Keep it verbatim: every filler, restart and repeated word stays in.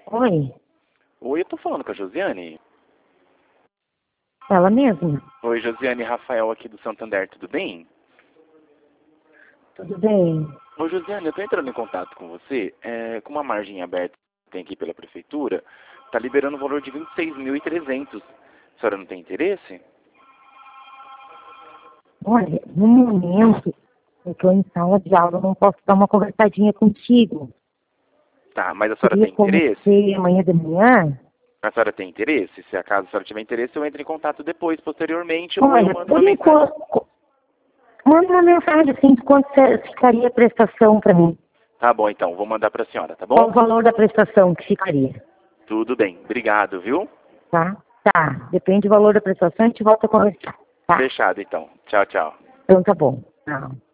Oi, Oi, eu tô falando com a Josiane. ela mesma. Oi, Josiane, Rafael aqui do Santander, tudo bem? Tudo bem? Ô, Josiane, eu tô entrando em contato com você, é, com uma margem aberta que tem aqui pela prefeitura, tá liberando o valor de vinte e seis mil e trezentos. A senhora não tem interesse? Olha, no momento, eu estou em sala de aula, eu não posso dar uma conversadinha contigo. Tá, mas a senhora Seria tem como interesse? ser amanhã de manhã? A senhora tem interesse? Se acaso a senhora tiver interesse, eu entro em contato depois, posteriormente, ou eu Olha, mando uma por mensagem. enquanto, manda uma mensagem assim de quanto cê- ficaria a prestação para mim. Tá bom, então, vou mandar pra senhora, tá Qual bom? o valor da prestação que ficaria, Tudo bem, obrigado, viu? tá? Tá, depende do valor da prestação, a gente volta a conversar, tá? Fechado, então. Tchau, tchau. Então tá bom. Tchau.